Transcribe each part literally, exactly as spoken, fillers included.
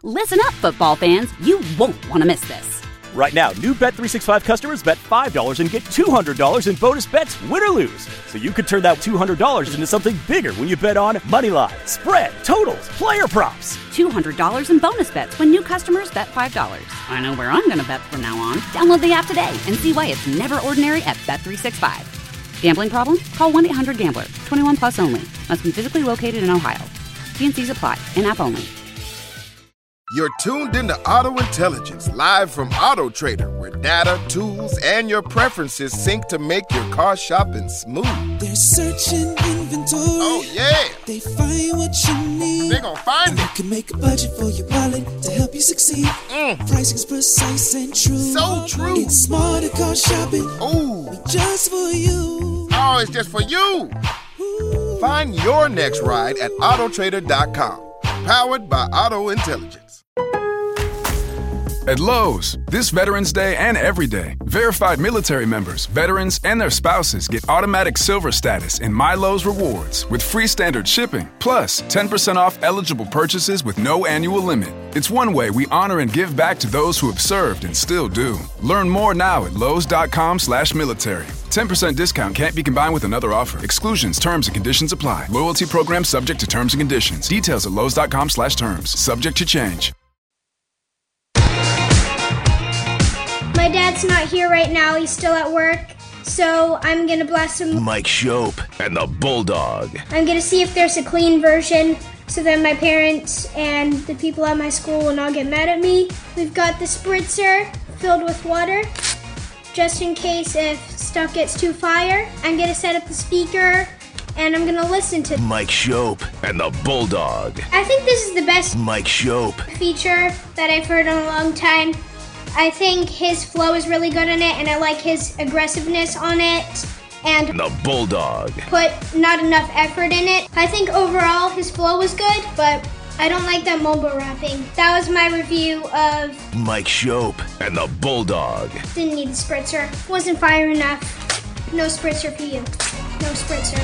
Listen up, football fans. You won't want to miss this. Right now, new Bet three sixty-five customers bet five dollars and get two hundred dollars in bonus bets, win or lose. So you could turn that two hundred dollars into something bigger when you bet on money line, spread, totals, player props. two hundred dollars in bonus bets when new customers bet five dollars. I know where I'm going to bet from now on. Download the app today and see why it's never ordinary at Bet three sixty-five. Gambling problem? Call one eight hundred gambler. twenty-one plus only. Must be physically located in Ohio. T and C's apply. In-app only. You're tuned into Auto Intelligence, live from Auto Trader, where data, tools, and your preferences sync to make your car shopping smooth. They're searching inventory. Oh, yeah. They find what you need. They're gonna find and it. You can make a budget for your wallet to help you succeed. Mm. Pricing's precise and true. So true. It's smarter car shopping. Ooh. Just for you. Oh, it's just for you. Ooh. Find your next ride at auto trader dot com. Powered by Auto Intelligence. At Lowe's, this Veterans Day and every day, verified military members, veterans, and their spouses get automatic silver status in My Lowe's Rewards with free standard shipping, plus ten percent off eligible purchases with no annual limit. It's one way we honor and give back to those who have served and still do. Learn more now at lowes.com slash military. ten percent discount can't be combined with another offer. Exclusions, terms, and conditions apply. Loyalty program subject to terms and conditions. Details at lowes.com slash terms. Subject to change. My dad's not here right now. He's still at work. So I'm going to blast him. Mike Shope and the Bulldog. I'm going to see if there's a clean version so that my parents and the people at my school will not get mad at me. We've got the spritzer filled with water, just in case if stuff gets too fire. I'm going to set up the speaker, and I'm going to listen to Mike Shope and the Bulldog. I think this is the best Mike Shope feature that I've heard in a long time. I think his flow is really good in it, and I like his aggressiveness on it. And the Bulldog put not enough effort in it. I think overall his flow was good, but I don't like that mumble rapping. That was my review of Mike Shope and the Bulldog. Didn't need the spritzer. Wasn't fire enough. No spritzer for you. No spritzer.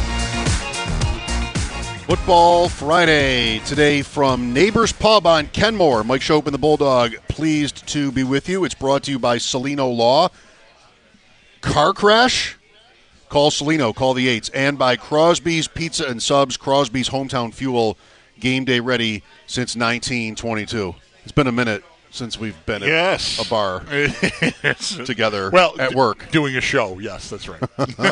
Football Friday today from Neighbors Pub on Kenmore. Mike Shope and the Bulldog, pleased to be with you. It's brought to you by Celino Law. Car crash? Call Celino, call the eights. And by Crosby's Pizza and Subs, Crosby's Hometown Fuel, game day ready since nineteen twenty-two. It's been a minute since we've been yes. at a bar together well, at work. D- doing a show, yes, that's right.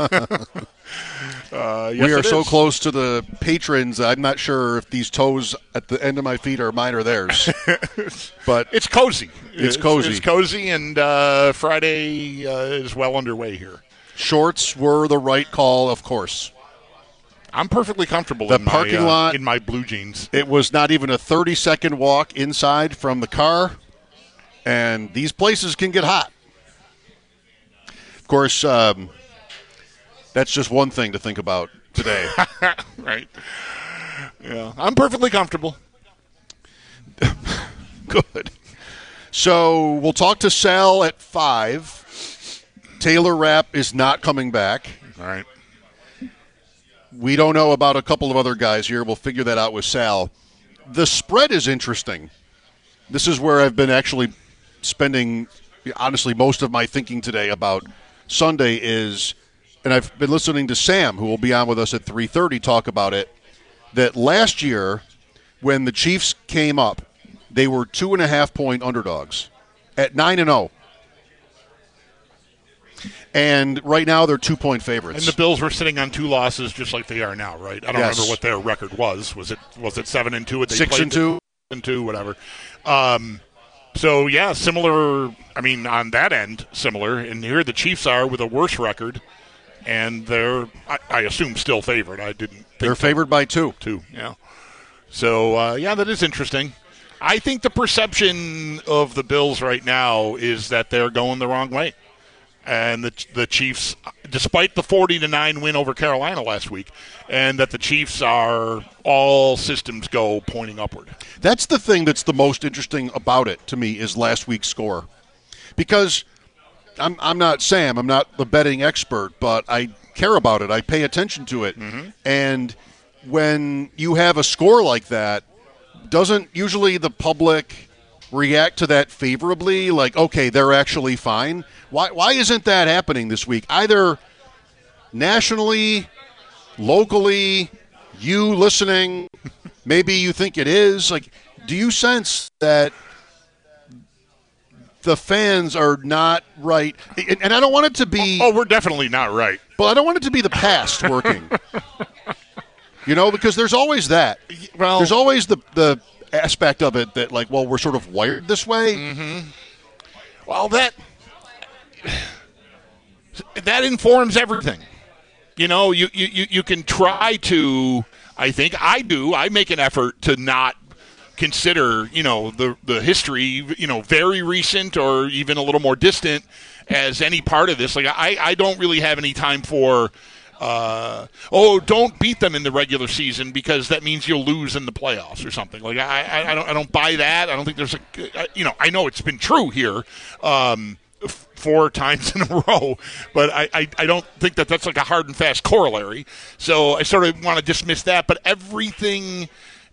Uh, yes, we are so is. close to the patrons, I'm not sure if these toes at the end of my feet are mine or theirs. But it's cozy. It's cozy. It's, it's cozy, and uh, Friday uh, is well underway here. Shorts were the right call, of course. I'm perfectly comfortable the in, parking my, uh, lot, in my blue jeans. It was not even a thirty-second walk inside from the car, and these places can get hot. Of course, um, that's just one thing to think about today. Right. Yeah, I'm perfectly comfortable. Good. So we'll talk to Sal at five. Taylor Rapp is not coming back. All right. We don't know about a couple of other guys here. We'll figure that out with Sal. The spread is interesting. This is where I've been actually spending, honestly, most of my thinking today about Sunday is, and I've been listening to Sam, who will be on with us at three thirty, talk about it, that last year when the Chiefs came up, they were two and a half point underdogs at nine and oh. And right now they're two-point favorites. And the Bills were sitting on two losses just like they are now, right? I don't yes. remember what their record was. Was it was it seven and two? They Six played and two? And two, whatever. Um, so, yeah, similar, I mean, on that end, similar. And here the Chiefs are with a worse record, and they're, I, I assume, still favored. I didn't think They're favored by two. Two, yeah. So, uh, yeah, that is interesting. I think the perception of the Bills right now is that they're going the wrong way. And the the Chiefs, despite the forty to nine win over Carolina last week, and that the Chiefs are all systems go pointing upward. That's the thing that's the most interesting about it to me is last week's score. Because I'm I'm not Sam, I'm not the betting expert, but I care about it. I pay attention to it. Mm-hmm. And when you have a score like that, doesn't usually the public react to that favorably, like, okay, they're actually fine. Why why isn't that happening this week? Either nationally, locally, you listening, maybe you think it is. Like, do you sense that the fans are not right? And, and I don't want it to be... Oh, we're definitely not right. But I don't want it to be the past working. You know, because there's always that. Well, there's always the, the aspect of it that, like, well, we're sort of wired this way. Mm-hmm. Well, that that informs everything. You know, you, you, you can try to, I think I do, I make an effort to not consider, you know, the, the history, you know, very recent or even a little more distant as any part of this. Like, I, I don't really have any time for, uh, oh, don't beat them in the regular season because that means you'll lose in the playoffs or something. Like, I, I, I don't I don't buy that. I don't think there's a, you know, I know it's been true here um, f- four times in a row, but I, I, I don't think that that's like a hard and fast corollary. So I sort of want to dismiss that, but everything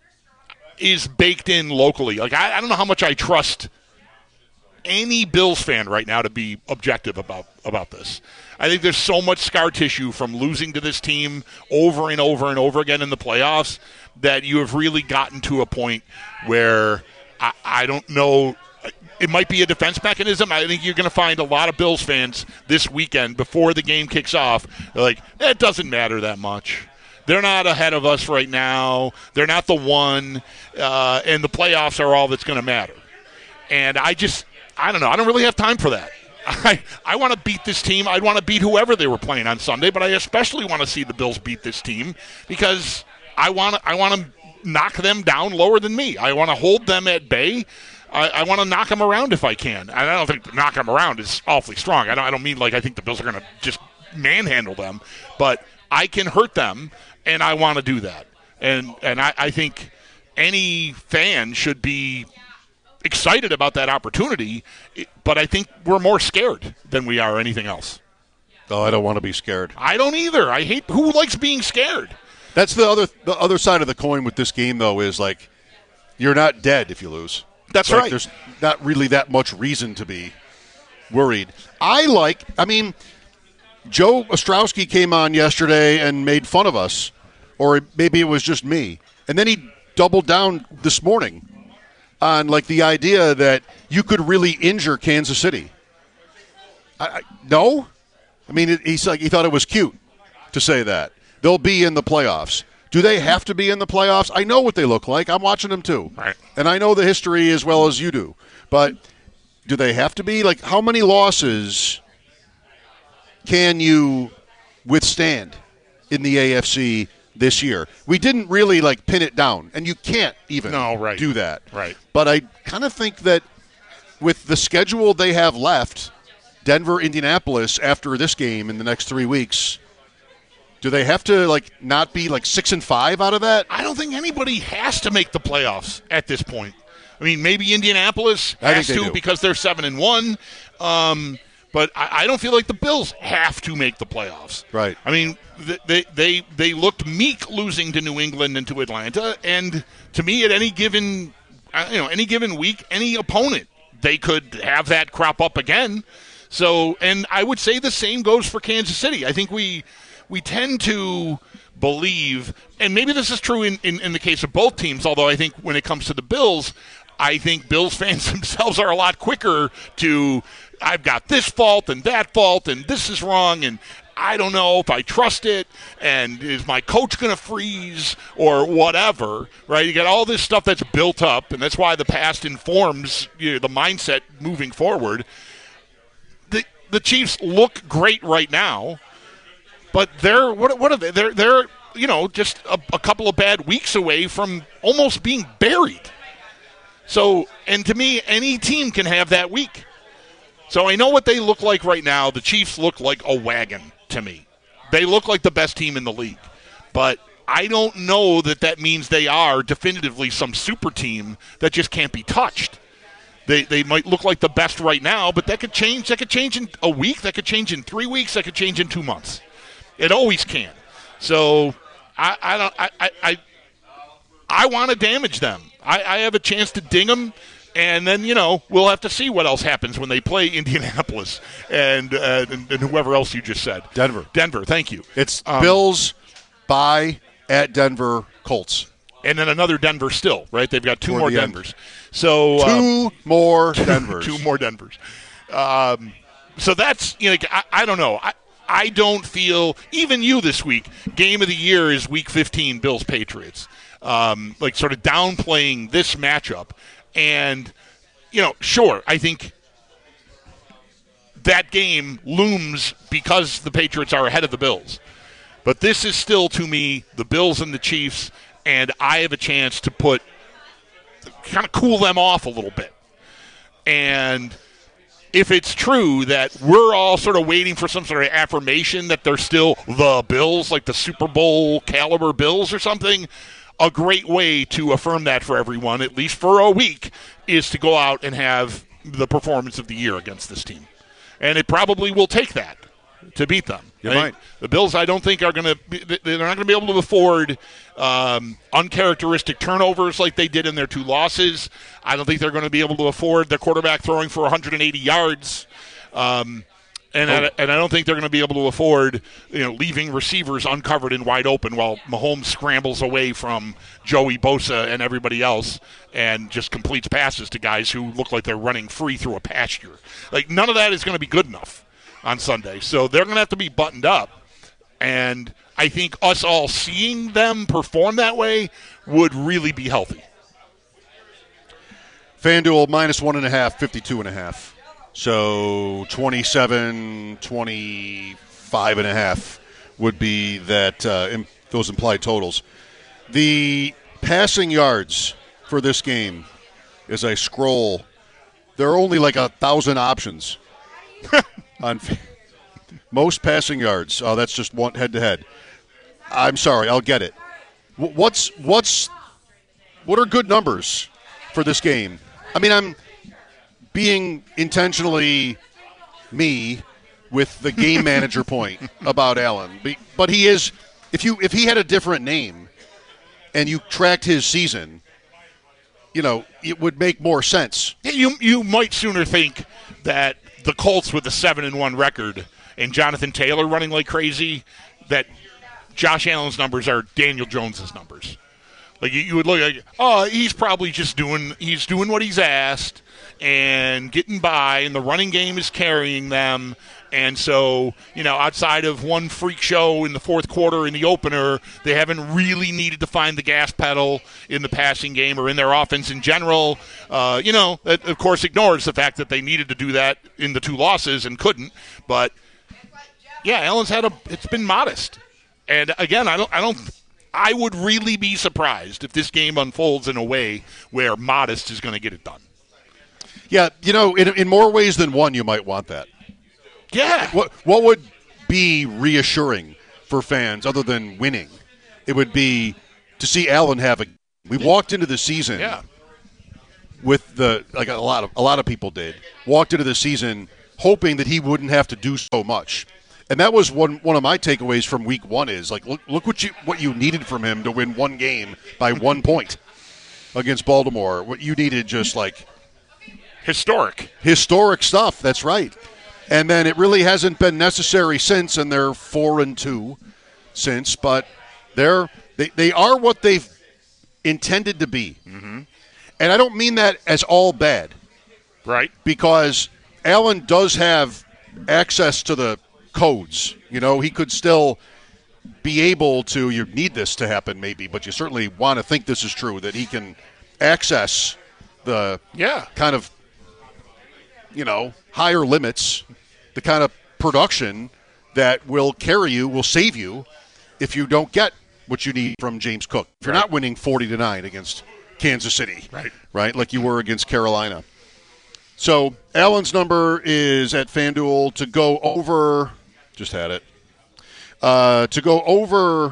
is baked in locally. Like, I, I don't know how much I trust any Bills fan right now to be objective about, about this. I think there's so much scar tissue from losing to this team over and over and over again in the playoffs that you have really gotten to a point where I, I don't know. It might be a defense mechanism. I think you're going to find a lot of Bills fans this weekend before the game kicks off. They're like, it doesn't matter that much. They're not ahead of us right now. They're not the one, uh, and the playoffs are all that's going to matter. And I just, I don't know. I don't really have time for that. I, I want to beat this team. I'd want to beat whoever they were playing on Sunday, but I especially want to see the Bills beat this team because I want to, I want to knock them down lower than me. I want to hold them at bay. I, I want to knock them around if I can. And I don't think knock them around is awfully strong. I don't, I don't mean like I think the Bills are going to just manhandle them, but I can hurt them. And I want to do that. And and I, I think any fan should be excited about that opportunity, but I think we're more scared than we are anything else. Oh, I don't want to be scared. I don't either. I hate – who likes being scared? That's the other the other side of the coin with this game, though, is like you're not dead if you lose. That's like, right. There's not really that much reason to be worried. I like – I mean, Joe Ostrowski came on yesterday and made fun of us. Or maybe it was just me. And then he doubled down this morning on, like, the idea that you could really injure Kansas City. I, I, no? I mean, it, he's like he thought it was cute to say that. They'll be in the playoffs. Do they have to be in the playoffs? I know what they look like. I'm watching them, too. Right. And I know the history as well as you do. But do they have to be? Like, how many losses can you withstand in the A F C this year? We didn't really like pin it down, and you can't even no, right. do that. Right. But I kind of think that with the schedule they have left, Denver, Indianapolis, after this game in the next three weeks, do they have to like not be like six and five out of that? I don't think anybody has to make the playoffs at this point. I mean, maybe Indianapolis I has think they to do. because they're seven and one. Um, but I, I don't feel like the Bills have to make the playoffs. Right. I mean, they they they looked meek losing to New England and to Atlanta, and to me, at any given you know any given week, any opponent they could have that crop up again. So, and I would say the same goes for Kansas City. I think we we tend to believe, and maybe this is true in, in, in the case of both teams, although I think when it comes to the Bills, I think Bills fans themselves are a lot quicker to, I've got this fault and that fault and this is wrong and I don't know if I trust it and is my coach going to freeze or whatever, right? You got all this stuff that's built up, and that's why the past informs you know, the mindset moving forward. The the Chiefs look great right now, but they're what what are they? They're they're you know just a, a couple of bad weeks away from almost being buried. So, and to me, any team can have that week. So I know what they look like right now. The Chiefs look like a wagon to me. They look like the best team in the league. But I don't know that that means they are definitively some super team that just can't be touched. They they might look like the best right now, but that could change. That could change in a week. That could change in three weeks. That could change in two months. It always can. So I, I don't. I I I, I want to damage them. I, I have a chance to ding them And then, you know, we'll have to see what else happens when they play Indianapolis and, uh, and, and whoever else you just said. Denver. Denver, thank you. It's um, Bills, bye, at Denver, Colts. And then another Denver still, right? They've got two Toward more the Denvers. end. So Two uh, more Denvers. two more Denvers. Um, so that's, you know, I, I don't know. I, I don't feel, even you this week, game of the year is week fifteen, Bills-Patriots. Um, like sort of downplaying this matchup. And, you know, sure, I think that game looms because the Patriots are ahead of the Bills. But this is still, to me, the Bills and the Chiefs, and I have a chance to put, kind of cool them off a little bit. And if it's true that we're all sort of waiting for some sort of affirmation that they're still the Bills, like the Super Bowl caliber Bills or something, a great way to affirm that for everyone, at least for a week, is to go out and have the performance of the year against this team. And it probably will take that to beat them. You right? might. The Bills, I don't think, are going to – they're not going to be able to afford um, uncharacteristic turnovers like they did in their two losses. I don't think they're going to be able to afford their quarterback throwing for one hundred eighty yards. Um And, oh. I, and I don't think they're going to be able to afford, you know, leaving receivers uncovered and wide open while Mahomes scrambles away from Joey Bosa and everybody else and just completes passes to guys who look like they're running free through a pasture. Like, none of that is going to be good enough on Sunday. So they're going to have to be buttoned up. And I think us all seeing them perform that way would really be healthy. FanDuel minus one and a half, fifty-two and a half. So twenty-seven, twenty-five and a half would be that uh, im- those implied totals. The passing yards for this game, as I scroll, there are only like a thousand options on f- most passing yards. Oh, that's just one head to head. I'm sorry, I'll get it. W- what's what's what are good numbers for this game? I mean, I'm being intentionally me with the game manager point about Allen. But he is, if you if he had a different name and you tracked his season, you know, it would make more sense. You you might sooner think that the Colts with a seven and one record and Jonathan Taylor running like crazy, that Josh Allen's numbers are Daniel Jones's numbers. Like you, you would look like, oh, he's probably just doing he's doing what he's asked and getting by, and the running game is carrying them. And so, you know, outside of one freak show in the fourth quarter in the opener, they haven't really needed to find the gas pedal in the passing game or in their offense in general. Uh, you know, that, of course, ignores the fact that they needed to do that in the two losses and couldn't. But, yeah, Allen's had a – it's been modest. And, again, I don't – I don't – I would really be surprised if this game unfolds in a way where modest is going to get it done. Yeah, you know, in, in more ways than one, you might want that. Yeah. What what would be reassuring for fans other than winning? It would be to see Allen have a. We walked into the season yeah. with the like a lot of a lot of people did walked into the season hoping that he wouldn't have to do so much, and that was one one of my takeaways from week one is like look look what you what you needed from him to win one game by one point against Baltimore. What you needed just like. Historic. Historic stuff, that's right. And then it really hasn't been necessary since, and they're four and two since, but they're they, they are what they've intended to be. Mm-hmm. And I don't mean that as all bad. Right. Because Allen does have access to the codes. You know, he could still be able to, you need this to happen maybe, but you certainly want to think this is true, that he can access the yeah. kind of you know, higher limits, the kind of production that will carry you, will save you if you don't get what you need from James Cook. If you're right. not winning forty to nine against Kansas City, right, right, like you were against Carolina. So Allen's number is at FanDuel to go over, just had it, uh, to go over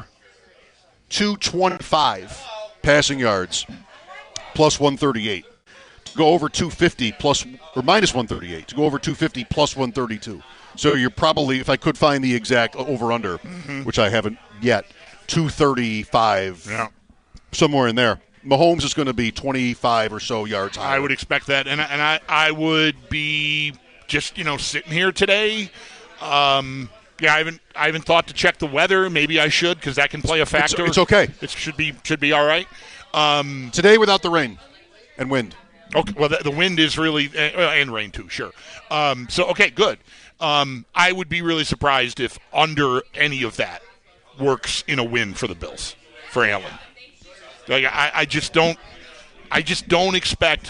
two twenty-five passing yards, plus one thirty-eight. Go over two fifty plus or minus one thirty-eight to go over two fifty plus one thirty-two. So you're probably, if I could find the exact over under, mm-hmm. which I haven't yet, two thirty-five, yeah. somewhere in there. Mahomes is going to be twenty-five or so yards higher. I would expect that, and and I I would be just you know sitting here today. Um, yeah, I haven't I haven't thought to check the weather. Maybe I should because that can play a factor. It's, it's okay. It should be should be all right. Um, today without the rain and wind. Okay, well the, the wind is really uh, and rain too. Sure. Um, so okay, good. Um, I would be really surprised if under any of that works in a win for the Bills for Allen. Like I, I just don't, I just don't expect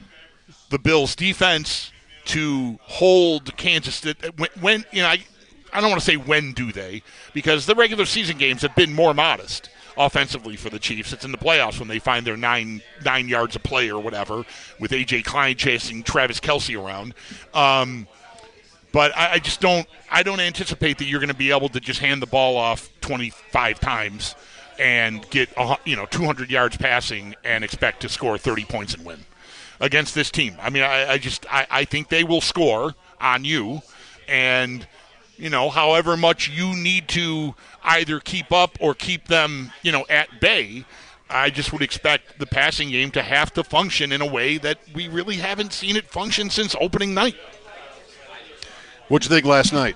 the Bills' defense to hold Kansas. When, when you know, I, I don't want to say when do they, because the regular season games have been more modest offensively for the Chiefs. It's in the playoffs when they find their nine nine yards a play or whatever, with A J Klein chasing Travis Kelce around. Um, but I, I just don't, I don't anticipate that you're going to be able to just hand the ball off twenty-five times and get you know two hundred yards passing and expect to score thirty points and win against this team. I mean, I, I just I, I think they will score on you, and you know, however much you need to either keep up or keep them, you know, at bay, I just would expect the passing game to have to function in a way that we really haven't seen it function since opening night. What'd you think last night?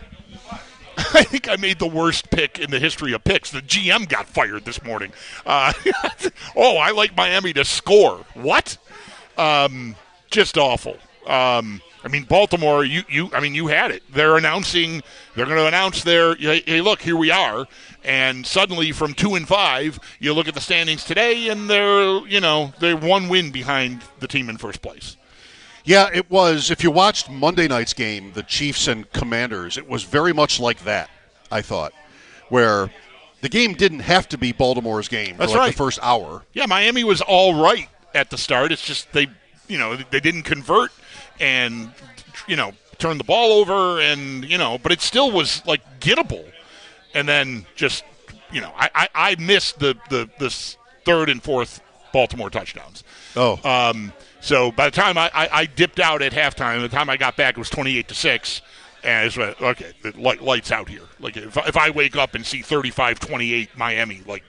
I think I made the worst pick in the history of picks. The G M got fired this morning. Uh, oh, I like Miami to score. What? Um, just awful. Um, I mean, Baltimore, you, you, I mean, you had it. They're announcing, they're going to announce their, hey, hey, look, here we are. And suddenly from two and five, you look at the standings today and they're, you know, they're one win behind the team in first place. Yeah, it was. If you watched Monday night's game, the Chiefs and Commanders, it was very much like that, I thought, where the game didn't have to be Baltimore's game That's for like right. the first hour. Yeah, Miami was all right at the start. It's just they, you know, they didn't convert and, you know, turn the ball over and, you know, but it still was, like, gettable. And then just, you know, I, I, I missed the, the, the third and fourth Baltimore touchdowns. Oh. Um, so by the time I, I, I dipped out at halftime, by the time I got back, it was twenty-eight to six. And it's like, okay, the light, lights out here. Like, if, if I wake up and see thirty-five twenty-eight Miami, like,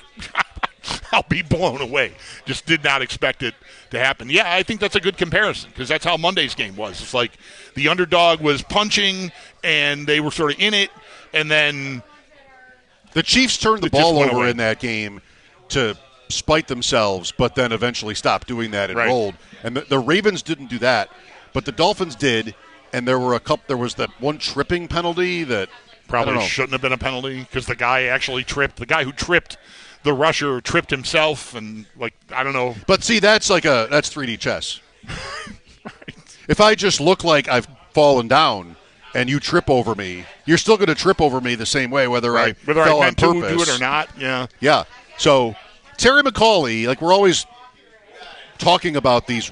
I'll be blown away. Just did not expect it to happen. Yeah, I think that's a good comparison because that's how Monday's game was. It's like the underdog was punching and they were sort of in it, and then the Chiefs turned the ball over away. in that game to spite themselves, but then eventually stopped doing that and right. rolled. And the, the Ravens didn't do that, but the Dolphins did. And there were a couple. There was that one tripping penalty that probably shouldn't have been a penalty because the guy actually tripped. The guy who tripped the rusher tripped himself, and like I don't know. But see, that's like a that's three D chess. Right. If I just look like I've fallen down and you trip over me, you're still going to trip over me the same way, whether right. I whether fell I meant on to purpose. do it or not. Yeah, yeah. So Terry McAuley, like we're always talking about these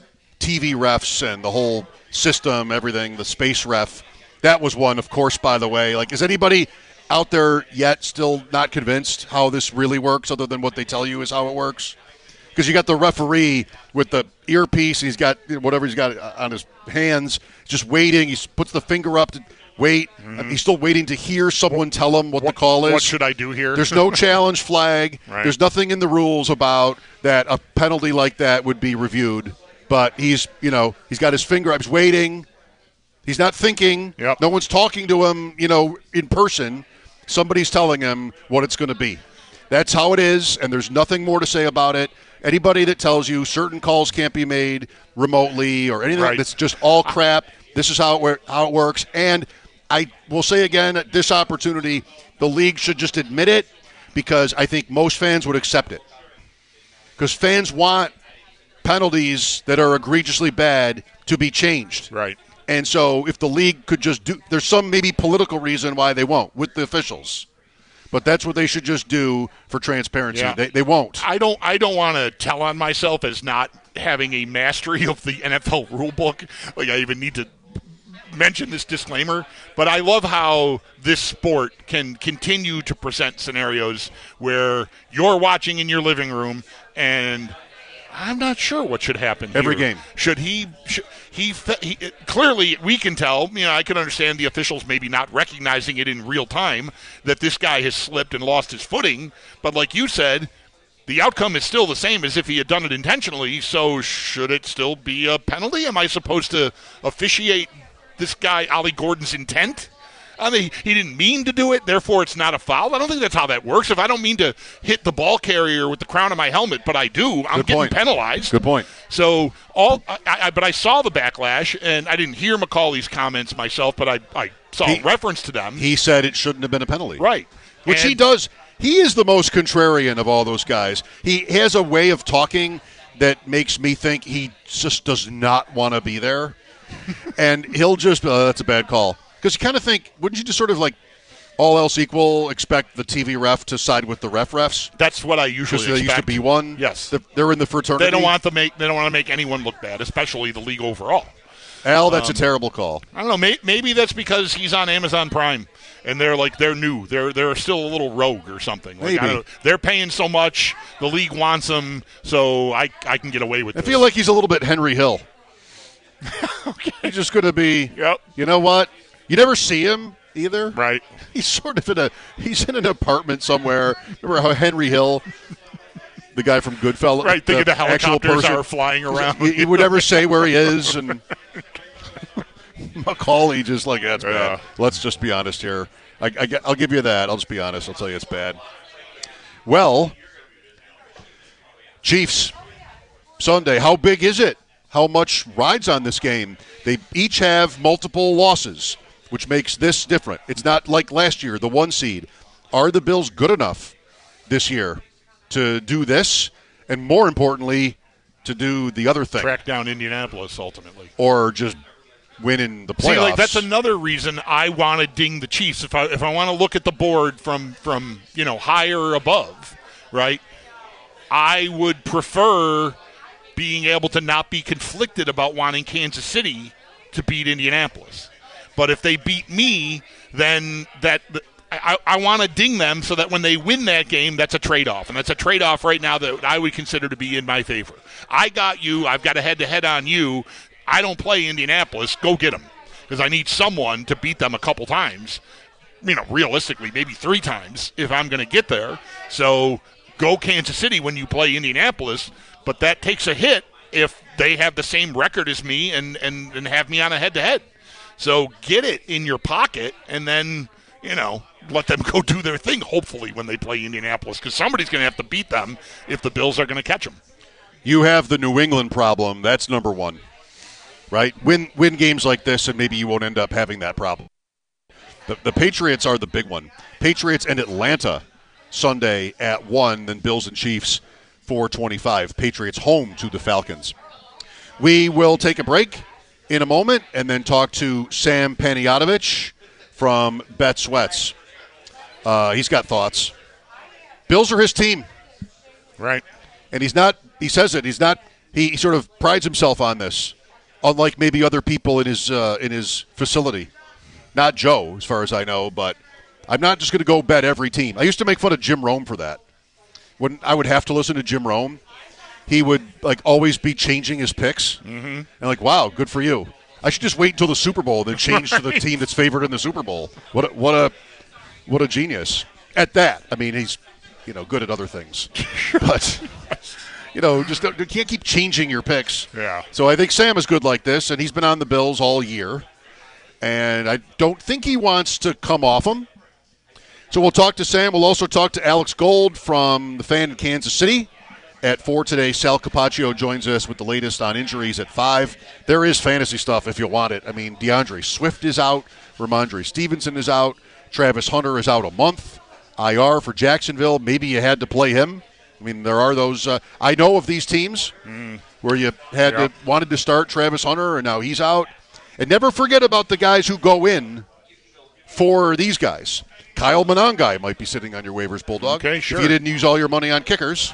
T V refs and the whole system, everything, the space ref. That was one, of course, by the way. Like, is anybody out there yet still not convinced how this really works other than what they tell you is how it works? Because you got the referee with the earpiece, and he's got whatever he's got on his hands, just waiting. He puts the finger up to wait. Mm-hmm. He's still waiting to hear someone tell him what, what the call is. What should I do here? There's no challenge flag. Right. There's nothing in the rules about that a penalty like that would be reviewed. But he's, you know, he's got his finger up. He's waiting. He's not thinking. Yep. No one's talking to him, you know, in person. Somebody's telling him what it's going to be. That's how it is, and there's nothing more to say about it. Anybody that tells you certain calls can't be made remotely or anything, right. that's just all crap. This is how it, how it works. And I will say again, at this opportunity, the league should just admit it because I think most fans would accept it. Because fans want penalties that are egregiously bad to be changed. Right. And so if the league could just do – there's some maybe political reason why they won't with the officials. But that's what they should just do for transparency. Yeah. They, they won't. I don't I don't want to tell on myself as not having a mastery of the N F L rule book. Like I even need to mention this disclaimer. But I love how this sport can continue to present scenarios where you're watching in your living room and – I'm not sure what should happen every here. game. Should he? Should, he, he clearly we can tell. You know, I can understand the officials maybe not recognizing it in real time that this guy has slipped and lost his footing. But like you said, the outcome is still the same as if he had done it intentionally, so should it still be a penalty? Am I supposed to officiate this guy, Ollie Gordon's intent? I mean, he didn't mean to do it, therefore it's not a foul. I don't think that's how that works. If I don't mean to hit the ball carrier with the crown of my helmet, but I do, I'm Good getting point. penalized. Good point. So all, I, I, but I saw the backlash, and I didn't hear McCauley's comments myself, but I, I saw He- a reference to them. He said it shouldn't have been a penalty. Right. Which And- he does. He is the most contrarian of all those guys. He has a way of talking that makes me think he just does not want to be there. And he'll just, uh, that's a bad call. Because you kind of think, wouldn't you just sort of like, all else equal, expect the T V ref to side with the ref refs? That's what I usually Because there expect. used to be one. Yes. The- They're in the fraternity. They don't want to make they don't want to make anyone look bad, especially the league overall. Al, that's Um, a terrible call. I don't know. May, maybe that's because he's on Amazon Prime, and they're like they're new. They're they're still a little rogue or something. Like, Maybe. I don't know. They're paying so much, the league wants them, so I I can get away with I this. feel like he's a little bit Henry Hill. okay. He's just going to be, Yep. you know what? You never see him either. Right. He's sort of in a, he's in an apartment somewhere. Remember how Henry Hill, the guy from Goodfellas, Right, thinking the actual helicopters person, are flying around. He, he would never say where he is, and Macaulay just like, that's Yeah. bad. Let's just be honest here. I, I, I'll give you that. I'll just be honest. I'll tell you it's bad. Well, Chiefs, Sunday. How big is it? How much rides on this game? They each have multiple losses, which makes this different. It's not like last year, the one seed. Are the Bills good enough this year to do this? And more importantly, to do the other thing? Track down Indianapolis ultimately. Or just win in the playoffs? See, like that's another reason I want to ding the Chiefs. If I if I want to look at the board from from you know higher or above, right? I would prefer being able to not be conflicted about wanting Kansas City to beat Indianapolis. But if they beat me, then that I, I want to ding them so that when they win that game, that's a trade-off. And that's a trade-off right now that I would consider to be in my favor. I got you. I've got a head-to-head on you. I don't play Indianapolis. Go get them. Because I need someone to beat them a couple times. You know, realistically, maybe three times if I'm going to get there. So go Kansas City when you play Indianapolis. But that takes a hit if they have the same record as me and, and, and have me on a head-to-head. So get it in your pocket and then, you know, let them go do their thing, hopefully, when they play Indianapolis. Because somebody's going to have to beat them if the Bills are going to catch them. You have the New England problem. That's number one, right? Win win games like this, and maybe you won't end up having that problem. The, the Patriots are the big one. Patriots and Atlanta Sunday at one, then Bills and Chiefs four twenty-five. Patriots home to the Falcons. We will take a break in a moment and then talk to Sam Panayotovich from Bet Sweats. Uh, he's got thoughts. Bills are his team. Right. And he's not, he says it, he's not, he, he sort of prides himself on this, unlike maybe other people in his uh, in his facility. Not Joe, as far as I know, but I'm not just going to go bet every team. I used to make fun of Jim Rome for that. When I would have to listen to Jim Rome, he would like always be changing his picks. Mm-hmm. And like, wow, good for you. I should just wait until the Super Bowl, then change right. to the team that's favored in the Super Bowl. What a, what a what a genius at that. I mean, he's you know good at other things, but you know just don't, you can't keep changing your picks. Yeah. So I think Sam is good like this, and he's been on the Bills all year, and I don't think he wants to come off them. So we'll talk to Sam. We'll also talk to Alex Gold from the Fan in Kansas City at four today. Sal Capaccio joins us with the latest on injuries at five. There is fantasy stuff if you want it. I mean, DeAndre Swift is out. Ramondre Stevenson is out. Travis Hunter is out a month. I R for Jacksonville. Maybe you had to play him. I mean, there are those. Uh, I know of these teams mm. where you had yep. to, wanted to start Travis Hunter, and now he's out. And never forget about the guys who go in for these guys. Kyle Monangai might be sitting on your waivers, Bulldog. Okay, sure. If you didn't use all your money on kickers.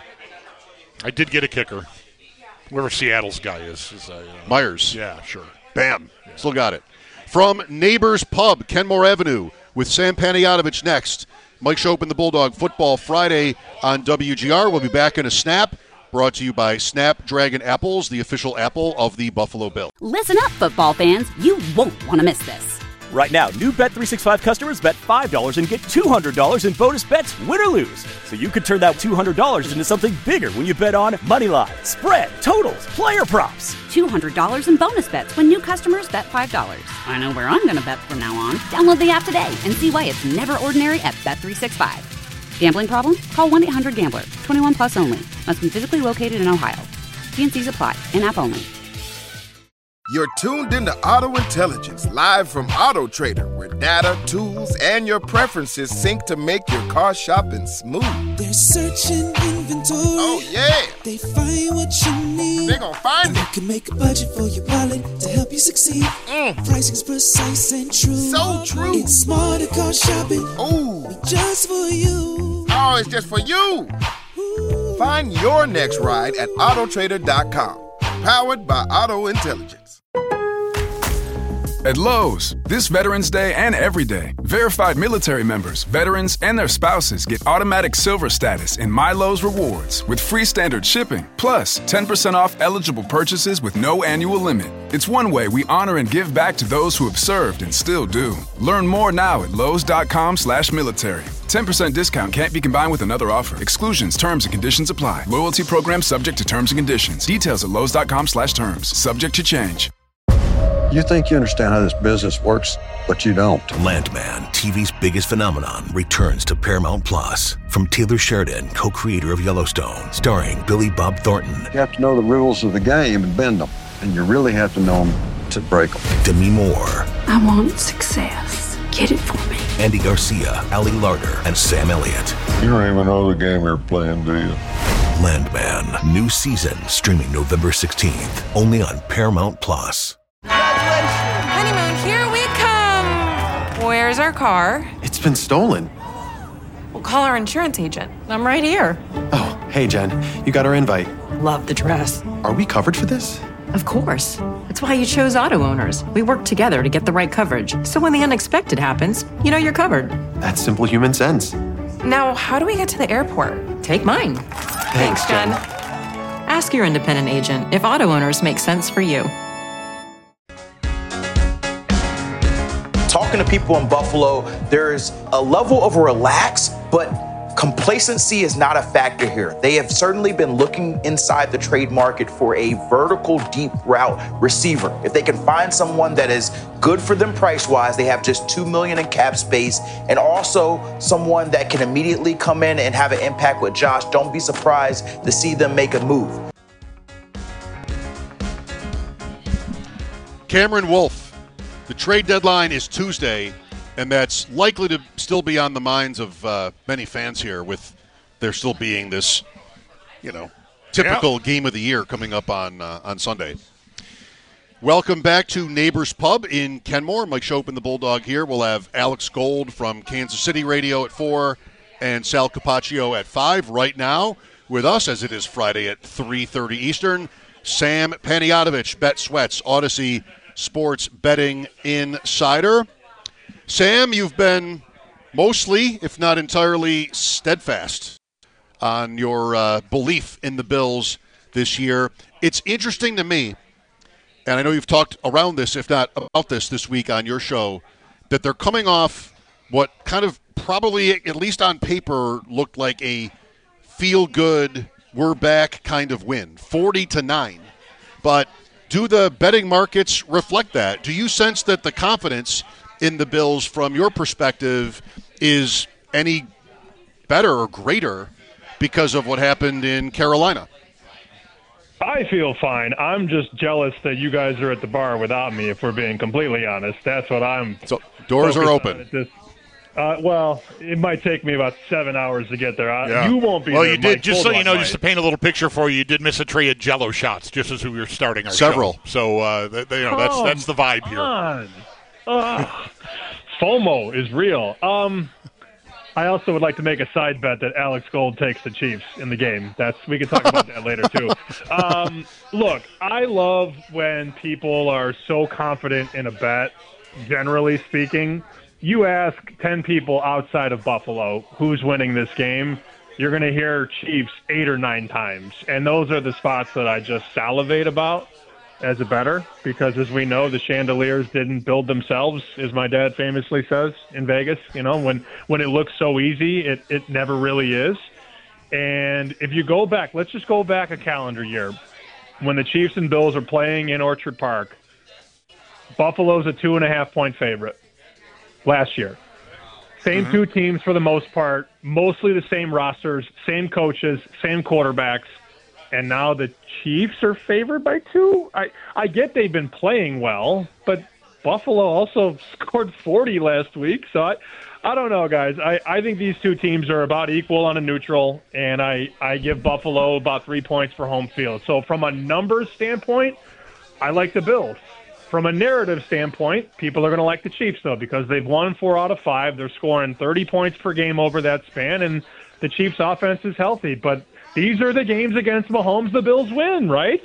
I did get a kicker. Whoever Seattle's guy is. is uh, Myers. Yeah, sure. Bam. Yeah. Still got it. From Neighbors Pub, Kenmore Avenue, with Sam Panayotovich next. Mike Shope and the Bulldog Football Friday on W G R. We'll be back in a snap. Brought to you by Snapdragon Apples, the official apple of the Buffalo Bills. Listen up, football fans. You won't want to miss this. Right now, new Bet three sixty-five customers bet five dollars and get two hundred dollars in bonus bets, win or lose. So you could turn that two hundred dollars into something bigger when you bet on money line, spread, totals, player props. two hundred dollars in bonus bets when new customers bet five dollars. I know where I'm going to bet from now on. Download the app today and see why it's never ordinary at Bet three sixty-five. Gambling problem? Call one eight hundred gambler. twenty-one plus only. Must be physically located in Ohio. T and C's apply. In-app only. You're tuned into Auto Intelligence, live from Auto Trader, where data, tools, and your preferences sync to make your car shopping smooth. They're searching inventory. Oh, yeah. They find what you need. They gon' find and it. You can make a budget for your wallet to help you succeed. Mm. Pricing's precise and true. So true. It's smarter car shopping. Ooh. Just for you. Oh, it's just for you. Ooh. Find your next ride at auto trader dot com. Powered by Auto Intelligence. At Lowe's, this Veterans Day and every day, verified military members, veterans, and their spouses get automatic silver status in My Lowe's Rewards with free standard shipping, plus ten percent off eligible purchases with no annual limit. It's one way we honor and give back to those who have served and still do. Learn more now at lowes.com slash military. ten percent discount can't be combined with another offer. Exclusions, terms, and conditions apply. Loyalty program subject to terms and conditions. Details at lowes.com slash terms. Subject to change. You think you understand how this business works, but you don't. Landman, T V's biggest phenomenon, returns to Paramount Plus. From Taylor Sheridan, co-creator of Yellowstone, starring Billy Bob Thornton. You have to know the rules of the game and bend them, and you really have to know them to break them. Demi Moore. I want success. Get it for me. Andy Garcia, Ali Larter, and Sam Elliott. You don't even know the game you're playing, do you? Landman, new season, streaming November sixteenth, only on Paramount Plus. Honeymoon, here we come. Where's our car? It's been stolen. We'll call our insurance agent. I'm right here. Oh, hey, Jen. You got our invite. Love the dress. Are we covered for this? Of course. That's why you chose Auto Owners. We work together to get the right coverage. So when the unexpected happens, you know you're covered. That's simple human sense. Now, how do we get to the airport? Take mine. Thanks, Thanks Jen. Ask your independent agent if Auto Owners make sense for you. Talking to people in Buffalo, there's a level of relax, but complacency is not a factor here. They have certainly been looking inside the trade market for a vertical deep route receiver. If they can find someone that is good for them price-wise, they have just two million dollars in cap space, and also someone that can immediately come in and have an impact with Josh. Don't be surprised to see them make a move. Cameron Wolfe. The trade deadline is Tuesday, and that's likely to still be on the minds of uh, many fans here, with there still being this, you know, typical yeah. game of the year coming up on uh, on Sunday. Welcome back to Neighbors Pub in Kenmore. Mike Shope and the Bulldog here. We'll have Alex Gold from Kansas City Radio at four and Sal Capaccio at five. Right now, with us, as it is Friday at three thirty Eastern, Sam Panayotovich, Bet Sweats, Odyssey Sports Betting Insider. Sam, you've been mostly, if not entirely, steadfast on your uh, belief in the Bills this year. It's interesting to me, and I know you've talked around this, if not about this this week on your show, that they're coming off what kind of probably, at least on paper, looked like a feel-good, we're back kind of win, forty to nine. But do the betting markets reflect that? Do you sense that the confidence in the Bills, from your perspective, is any better or greater because of what happened in Carolina? I feel fine. I'm just jealous that you guys are at the bar without me, if we're being completely honest. That's what I'm So doors are open. This, uh, well, it might take me about seven hours to get there. I, Yeah. You won't be well, there. you did, Mike just so you know, Bulldog just to might. paint a little picture for you, you did miss a tray of Jell-O shots just as we were starting our Several. show. So uh, th- you know, that's Come that's the vibe here. on. Ugh. FOMO is real. Um, I also would like to make a side bet that Alex Gold takes the Chiefs in the game. That's we can talk about that later too. Um, look, I love when people are so confident in a bet. Generally speaking, you ask ten people outside of Buffalo who's winning this game, you're going to hear Chiefs eight or nine times, and those are the spots that I just salivate about. as a bettor because, as we know, the chandeliers didn't build themselves, as my dad famously says in Vegas. You know, when, when it looks so easy, it, it never really is. And if you go back, let's just go back a calendar year. When the Chiefs and Bills are playing in Orchard Park, Buffalo's a two and a half point favorite last year. Same mm-hmm. two teams for the most part, mostly the same rosters, same coaches, same quarterbacks, and now the Chiefs are favored by two? I, I get they've been playing well, but Buffalo also scored forty last week, so I, I don't know, guys. I, I think these two teams are about equal on a neutral, and I, I give Buffalo about three points for home field. So from a numbers standpoint, I like the Bills. From a narrative standpoint, people are going to like the Chiefs, though, because they've won four out of five. They're scoring thirty points per game over that span, and the Chiefs' offense is healthy. But these are the games against Mahomes the Bills win, right?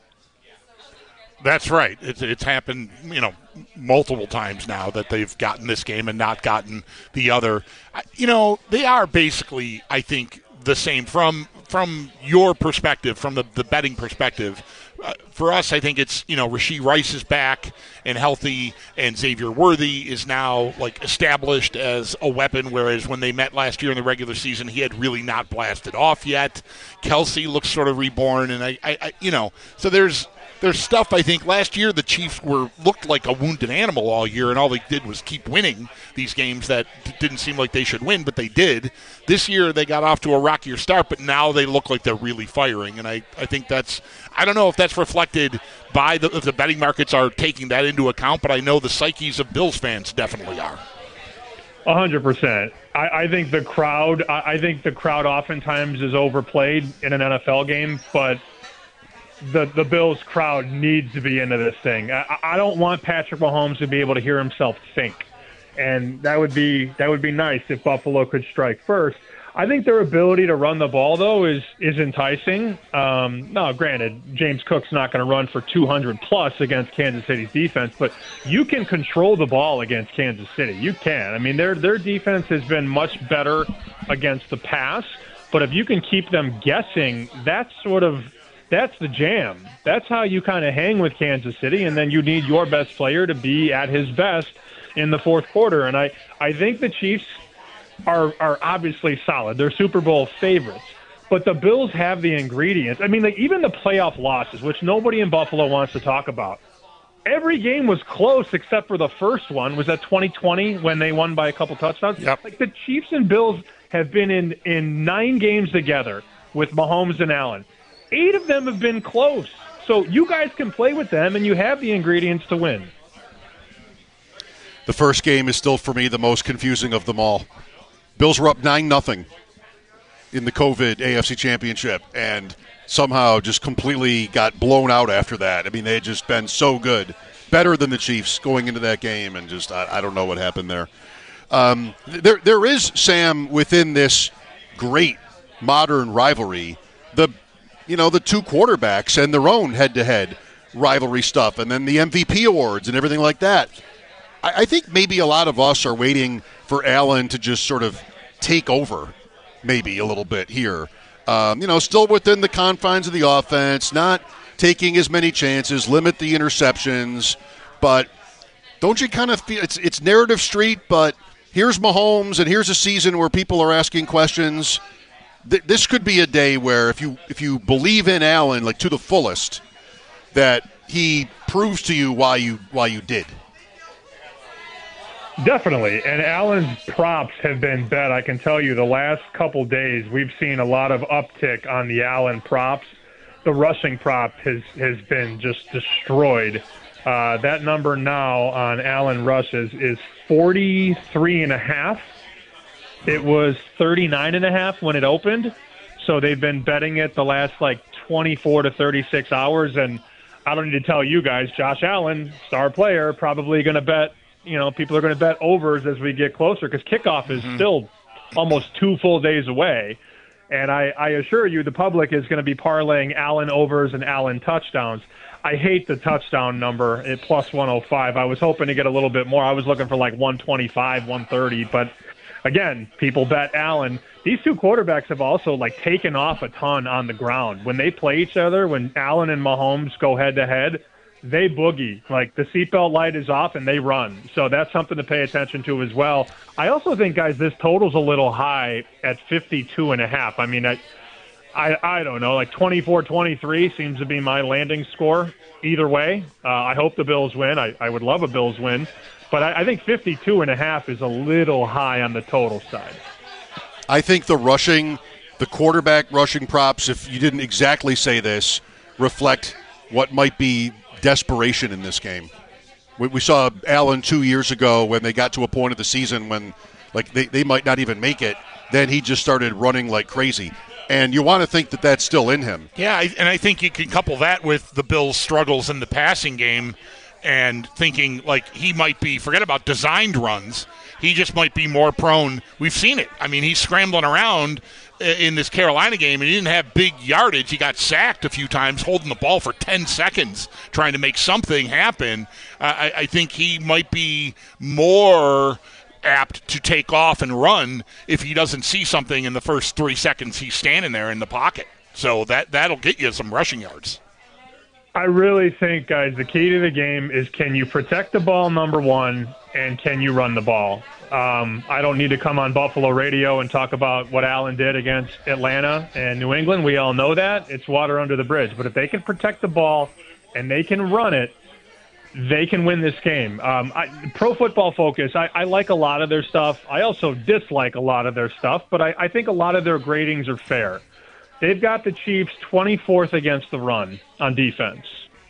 That's right. It's, it's happened, you know, multiple times now that they've gotten this game and not gotten the other. You know, they are basically, I think, the same from from your perspective, from the, the betting perspective. Uh, for us, I think it's, you know, Rashee Rice is back and healthy, and Xavier Worthy is now, like, established as a weapon, whereas when they met last year in the regular season, he had really not blasted off yet. Kelsey looks sort of reborn, and, I, I, I you know, so there's there's stuff, I think. Last year, the Chiefs were looked like a wounded animal all year, and all they did was keep winning these games that didn't seem like they should win, but they did. This year, they got off to a rockier start, but now they look like they're really firing, and I, I think that's – I don't know if that's reflected by the, if the betting markets are taking that into account, but I know the psyches of Bills fans definitely are. A hundred percent. I think the crowd. I, I think the crowd oftentimes is overplayed in an N F L game, but the the Bills crowd needs to be into this thing. I, I don't want Patrick Mahomes to be able to hear himself think, and that would be that would be nice if Buffalo could strike first. I think their ability to run the ball, though, is is enticing. Um, no, granted, James Cook's not going to run for two hundred plus against Kansas City's defense, but you can control the ball against Kansas City. You can. I mean, their their defense has been much better against the pass, but if you can keep them guessing, that's sort of that's the jam. That's how you kind of hang with Kansas City, and then you need your best player to be at his best in the fourth quarter. And I, I think the Chiefs are are obviously solid. They're Super Bowl favorites. But the Bills have the ingredients. I mean, like, even the playoff losses, which nobody in Buffalo wants to talk about, every game was close except for the first one. Was that twenty twenty when they won by a couple touchdowns? Yep. Like, the Chiefs and Bills have been in, in nine games together with Mahomes and Allen. Eight of them have been close. So you guys can play with them, and you have the ingredients to win. The first game is still, for me, the most confusing of them all. Bills were up nine nothing in the COVID A F C Championship and somehow just completely got blown out after that. I mean, they had just been so good, better than the Chiefs going into that game, and just I, I don't know what happened there. Um, there. There is, Sam, within this great modern rivalry, the you know the two quarterbacks and their own head-to-head rivalry stuff, and then the M V P awards and everything like that. I, I think maybe a lot of us are waiting for Allen to just sort of take over maybe a little bit here. Um, you know, still within the confines of the offense, not taking as many chances, limit the interceptions. But don't you kind of feel it's, it's narrative street, but here's Mahomes and here's a season where people are asking questions. Th- this could be a day where if you if you believe in Allen, like, to the fullest, that he proves to you why you why you did. Definitely, and Allen's props have been bet. I can tell you the last couple days we've seen a lot of uptick on the Allen props. The rushing prop has, has been just destroyed. Uh, that number now on Allen rushes is forty-three and a half. It was thirty-nine and a half when it opened, so they've been betting it the last like twenty-four to thirty-six hours, and I don't need to tell you guys, Josh Allen, star player, probably going to bet. You know, people are going to bet overs as we get closer because kickoff is mm-hmm. still almost two full days away. And I, I assure you the public is going to be parlaying Allen overs and Allen touchdowns. I hate the touchdown number at plus one oh five. I was hoping to get a little bit more. I was looking for like one twenty-five, one thirty. But, again, people bet Allen. These two quarterbacks have also, like, taken off a ton on the ground. When they play each other, when Allen and Mahomes go head-to-head, they boogie. Like, the seatbelt light is off and they run. So that's something to pay attention to as well. I also think, guys, this total's a little high at fifty-two and a half. I mean, I, I, I don't know, like twenty-four twenty-three seems to be my landing score either way. Uh, I hope the Bills win. I, I would love a Bills win. But I, I think fifty-two and a half is a little high on the total side. I think the rushing, the quarterback rushing props, if you didn't exactly say this, reflect what might be desperation in this game. We, we saw Allen two years ago when they got to a point of the season when like they, they might not even make it. Then he just started running like crazy. And you want to think that that's still in him. Yeah, I, and I think you can couple that with the Bills' struggles in the passing game and thinking like he might be, forget about designed runs, he just might be more prone. We've seen it. I mean, he's scrambling around in this Carolina game, and he didn't have big yardage. He got sacked a few times holding the ball for ten seconds trying to make something happen. Uh, I, I think he might be more apt to take off and run if he doesn't see something in the first three seconds he's standing there in the pocket. So that, that'll get you some rushing yards. I really think, guys, the key to the game is can you protect the ball, number one, and can you run the ball? Um, I don't need to come on Buffalo radio and talk about what Allen did against Atlanta and New England. We all know that. It's water under the bridge. But if they can protect the ball and they can run it, they can win this game. Um, I, Pro Football Focus, I, I like a lot of their stuff. I also dislike a lot of their stuff, but I, I think a lot of their gradings are fair. They've got the Chiefs twenty-fourth against the run on defense.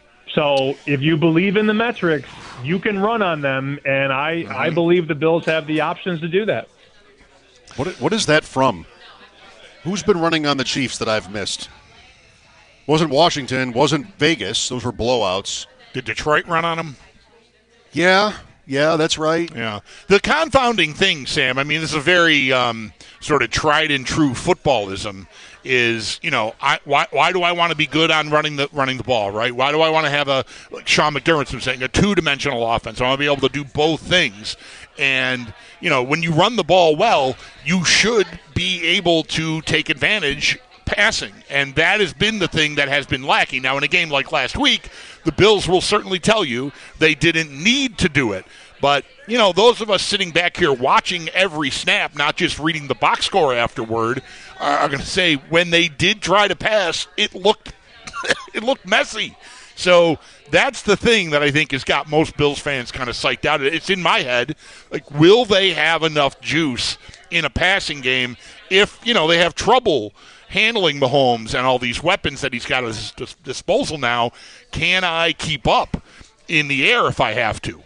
So if you believe in the metrics, you can run on them, and I, mm-hmm. I believe the Bills have the options to do that. What What is that from? Who's been running on the Chiefs that I've missed? Wasn't Washington, wasn't Vegas. Those were blowouts. Did Detroit run on them? Yeah, yeah, that's right. Yeah. The confounding thing, Sam, I mean, this is a very um, sort of tried and true footballism, is, you know, I, why why do I want to be good on running the running the ball, right? Why do I want to have a, like Sean McDermott's been saying, a two-dimensional offense? I want to be able to do both things. And, you know, when you run the ball well, you should be able to take advantage passing. And that has been the thing that has been lacking. Now, in a game like last week, the Bills will certainly tell you they didn't need to do it. But, you know, those of us sitting back here watching every snap, not just reading the box score afterward, are, are going to say when they did try to pass, it looked it looked messy. So that's the thing that I think has got most Bills fans kind of psyched out. It's in my head, like, will they have enough juice in a passing game if, you know, they have trouble handling Mahomes and all these weapons that he's got at his dis- disposal now? Can I keep up in the air if I have to?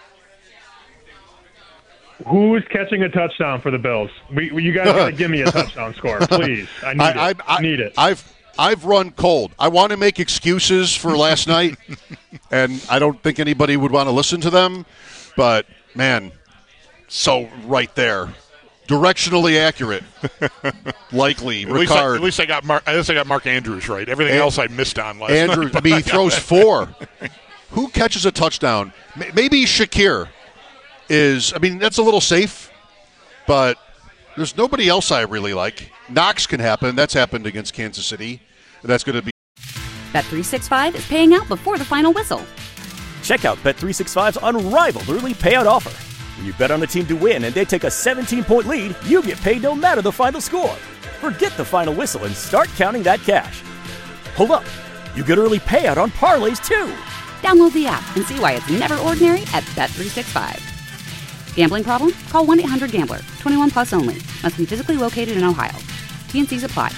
Who's catching a touchdown for the Bills? We, we you guys got to give me a touchdown score, please. I need I, it. I, I need it. I've I've run cold. I want to make excuses for last night, and I don't think anybody would want to listen to them. But man, so right there, directionally accurate, likely. At Ricard. least, I, at least I got Mark. At least I got Mark Andrews right. Everything and, else I missed on last Andrews, night. I mean, he throws four. Who catches a touchdown? Maybe Shakir. Is, I mean, that's a little safe, but there's nobody else I really like. Knox can happen. That's happened against Kansas City. That's going to be. Bet three sixty-five is paying out before the final whistle. Check out Bet three sixty-five's unrivaled early payout offer. When you bet on a team to win and they take a seventeen-point lead, you get paid no matter the final score. Forget the final whistle and start counting that cash. Hold up. You get early payout on parlays, too. Download the app and see why it's never ordinary at Bet three sixty-five. Gambling problem? Call one eight hundred gambler. twenty-one plus only. Must be physically located in Ohio. T and C's apply.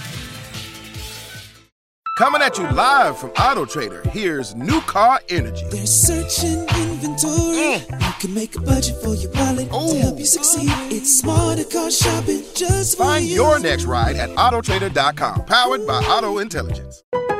Coming at you live from Auto Trader, here's New Car Energy. They're searching inventory. Mm. You can make a budget for your wallet Ooh. to help you succeed. It's smarter car shopping just for Find you. your next ride at auto trader dot com. Powered by Auto Intelligence.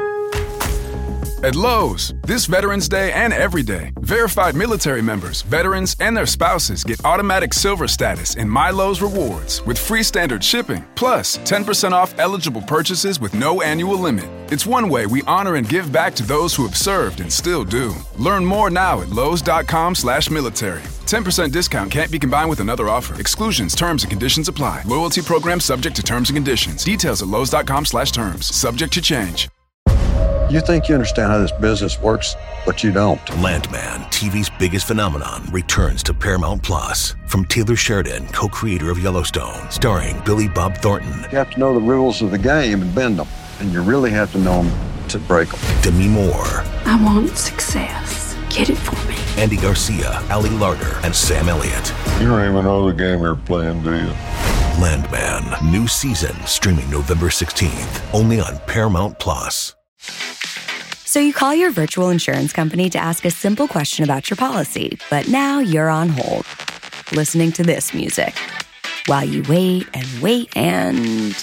At Lowe's, this Veterans Day and every day, verified military members, veterans, and their spouses get automatic silver status in My Lowe's Rewards with free standard shipping, plus ten percent off eligible purchases with no annual limit. It's one way we honor and give back to those who have served and still do. Learn more now at lowes.com slash military. ten percent discount can't be combined with another offer. Exclusions, terms, and conditions apply. Loyalty program subject to terms and conditions. Details at lowes.com slash terms. Subject to change. You think you understand how this business works, but you don't. Landman, T V's biggest phenomenon, returns to Paramount Plus. From Taylor Sheridan, co-creator of Yellowstone, starring Billy Bob Thornton. You have to know the rules of the game and bend them, and you really have to know them to break them. Demi Moore. I want success. Get it for me. Andy Garcia, Ali Larder, and Sam Elliott. You don't even know the game you're playing, do you? Landman, new season, streaming November sixteenth, only on Paramount Plus. So you call your virtual insurance company to ask a simple question about your policy, but now you're on hold, listening to this music. While you wait and wait and...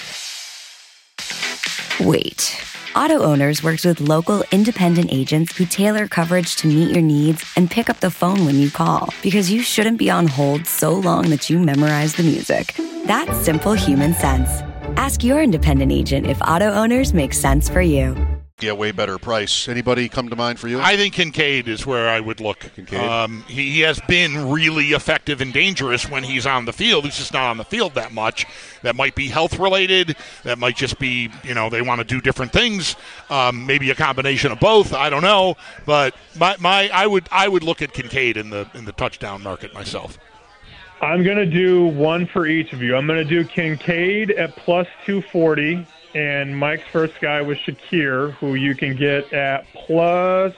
wait. Auto Owners works with local independent agents who tailor coverage to meet your needs and pick up the phone when you call, because you shouldn't be on hold so long that you memorize the music. That's simple human sense. Ask your independent agent if Auto Owners makes sense for you. Yeah, way better price. Anybody come to mind for you? I think Kincaid is where I would look. Kincaid. Um, he, he has been really effective and dangerous when he's on the field. He's just not on the field that much. That might be health related. That might just be, you know, they want to do different things. Um, maybe a combination of both. I don't know. But my, my I would I would look at Kincaid in the in the touchdown market myself. I'm going to do one for each of you. I'm going to do Kincaid at plus two forty. And Mike's first guy was Shakir, who you can get at plus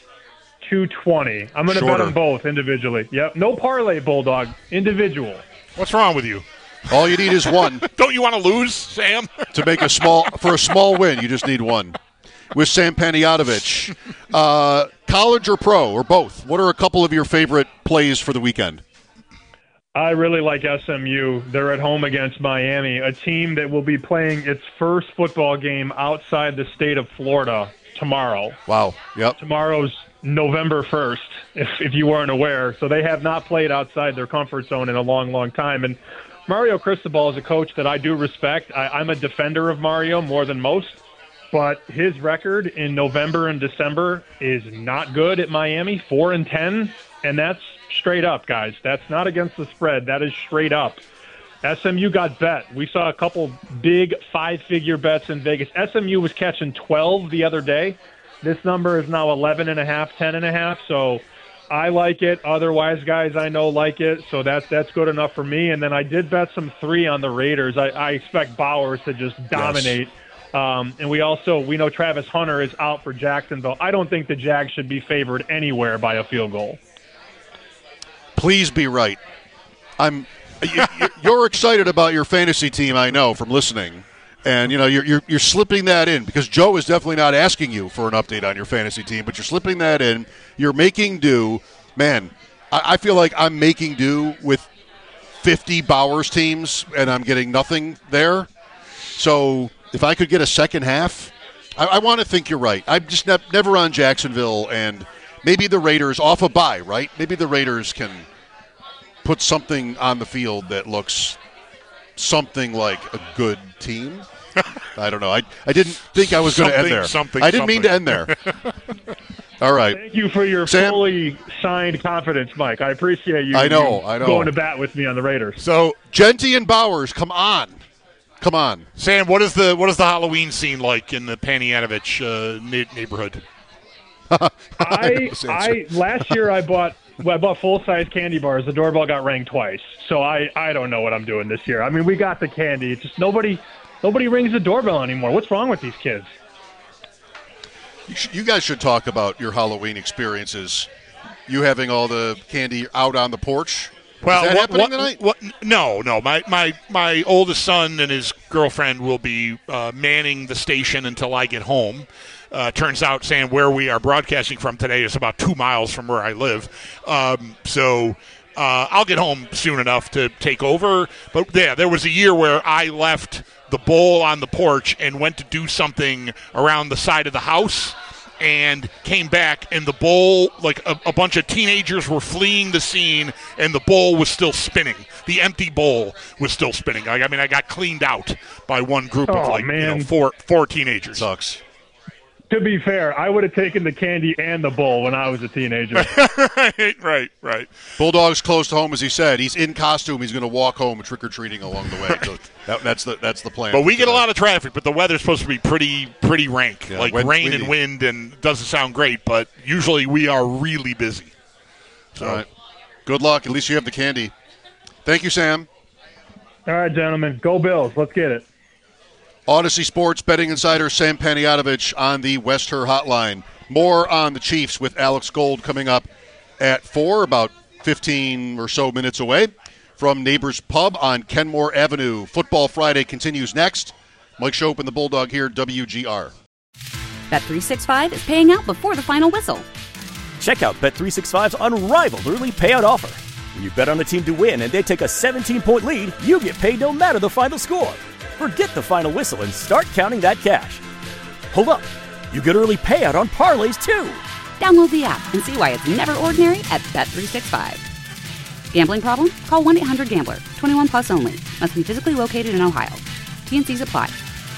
two twenty. I'm going to bet them both individually. Yep. No parlay, Bulldog. Individual. What's wrong with you? All you need is one. Don't you want to lose, Sam? To make a small for a small win, you just need one. With Sam Panayotovich. Uh, college or pro, or both? What are a couple of your favorite plays for the weekend? I really like S M U. They're at home against Miami, a team that will be playing its first football game outside the state of Florida tomorrow. Wow. Yep. Tomorrow's November first, if, if you weren't aware. So they have not played outside their comfort zone in a long, long time. And Mario Cristobal is a coach that I do respect. I, I'm a defender of Mario more than most. But his record in November and December is not good at Miami, four and ten, and that's straight up, guys. That's not against the spread. That is straight up. S M U got bet. We saw a couple big five-figure bets in Vegas. S M U was catching twelve the other day. This number is now eleven and a half, ten and a half. So I like it. Otherwise, guys, I know like it. So that's that's good enough for me. And then I did bet some three on the Raiders. I, I expect Bowers to just dominate. Yes. Um, and we also, we know Travis Hunter is out for Jacksonville. I don't think the Jags should be favored anywhere by a field goal. Please be right. I'm. you, you're excited about your fantasy team, I know, from listening. And, you know, you're, you're, you're slipping that in because Joe is definitely not asking you for an update on your fantasy team, but you're slipping that in. You're making do. Man, I, I feel like I'm making do with fifty Bowers teams, and I'm getting nothing there. So if I could get a second half, I, I want to think you're right. I'm just ne- never on Jacksonville, and maybe the Raiders off a bye, right? Maybe the Raiders can put something on the field that looks something like a good team. I don't know. I, I didn't think I was going to end there. Something, I didn't something. mean to end there. All right. Thank you for your Sam? fully signed confidence, Mike. I appreciate you, I know, you I know. going to bat with me on the Raiders. So, Genty and Bowers, come on. Come on. Sam, what is the what is the Halloween scene like in the Panayotovich uh, na- neighborhood? I, I last year I bought well, I bought full size candy bars. The doorbell got rang twice, so I, I don't know what I'm doing this year. I mean, we got the candy. It's just nobody nobody rings the doorbell anymore. What's wrong with these kids? You, sh- you guys should talk about your Halloween experiences. You having all the candy out on the porch. Well, is that what, happening what, tonight? What, no, no. My, my my oldest son and his girlfriend will be uh, manning the station until I get home. Uh, turns out, Sam, where we are broadcasting from today is about two miles from where I live. Um, so uh, I'll get home soon enough to take over. But, yeah, there was a year where I left the bowl on the porch and went to do something around the side of the house and came back, and the bowl, like a, a bunch of teenagers were fleeing the scene, and the bowl was still spinning. The empty bowl was still spinning. I, I mean, I got cleaned out by one group oh, of, like, man. you know, four, four teenagers. Sucks. To be fair, I would have taken the candy and the bowl when I was a teenager. right, right, right. Bulldog's close to home, as he said. He's in costume. He's going to walk home trick-or-treating along the way. So that, that's the that's the plan. But we get a lot of traffic, but the weather's supposed to be pretty pretty rank, Yeah, like wind- rain windy. and wind, and it doesn't sound great, but usually we are really busy. So. All right. Good luck. At least you have the candy. Thank you, Sam. All right, gentlemen. Go Bills. Let's get it. Odyssey Sports betting insider Sam Panayotovich on the West Her Hotline. More on the Chiefs with Alex Gold coming up at four, about fifteen or so minutes away from Neighbors Pub on Kenmore Avenue. Football Friday continues next. Mike Shope and the Bulldog here, W G R. Bet three sixty-five is paying out before the final whistle. Check out Bet three sixty-five's unrivaled early payout offer. When you bet on a team to win and they take a seventeen-point lead, you get paid no matter the final score. Forget the final whistle and start counting that cash. Hold up. You get early payout on parlays, too. Download the app and see why it's never ordinary at Bet three sixty-five. Gambling problem? Call one eight hundred gambler. twenty-one plus only. Must be physically located in Ohio. T N Cs apply.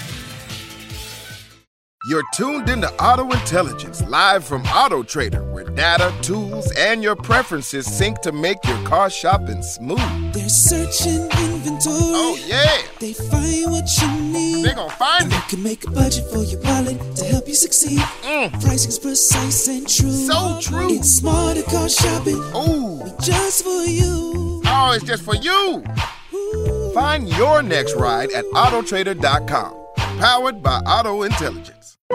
You're tuned into Auto Intelligence, live from Auto Trader, where data, tools, and your preferences sync to make your car shopping smooth. They're searching inventory. Oh, yeah. They find what you need. They gon' find and it. You can make a budget for your wallet to help you succeed. Mm. Pricing's precise and true. So true. It's smarter car shopping. Ooh. Just for you. Oh, it's just for you. Ooh. Find your next ride at Auto Trader dot com. Powered by Auto Intelligence.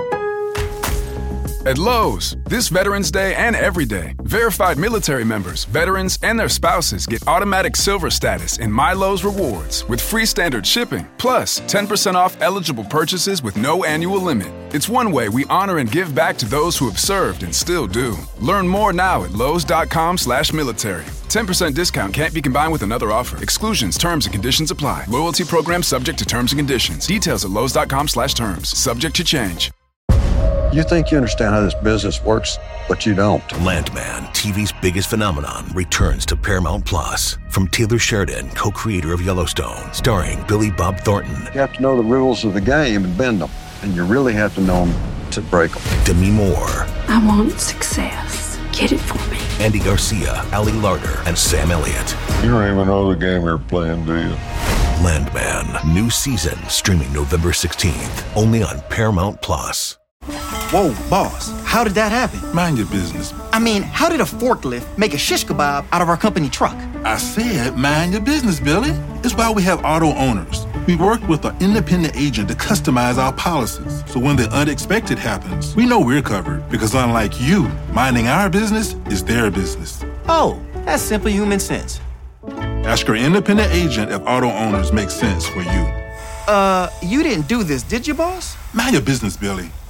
At Lowe's, this Veterans Day and every day, verified military members, veterans, and their spouses get automatic silver status in My Lowe's Rewards with free standard shipping, plus ten percent off eligible purchases with no annual limit. It's one way we honor and give back to those who have served and still do. Learn more now at lowes.com slash military. ten percent discount can't be combined with another offer. Exclusions, terms, and conditions apply. Loyalty program subject to terms and conditions. Details at lowes.com slash terms. Subject to change. You think you understand how this business works, but you don't. Landman, T V's biggest phenomenon, returns to Paramount Plus. From Taylor Sheridan, co-creator of Yellowstone, starring Billy Bob Thornton. You have to know the rules of the game and bend them, and you really have to know them to break them. Demi Moore. I want success. Get it for me. Andy Garcia, Ali Larder, and Sam Elliott. You don't even know the game you're playing, do you? Landman, new season, streaming November sixteenth, only on Paramount Plus. Whoa, boss, how did that happen? Mind your business. I mean, how did a forklift make a shish kebab out of our company truck? I said mind your business, Billy. It's why we have auto owners. We work with an independent agent to customize our policies. So when the unexpected happens, we know we're covered. Because unlike you, minding our business is their business. Oh, that's simple human sense. Ask your independent agent if auto owners make sense for you. Uh, you didn't do this, did you, boss? Mind your business, Billy.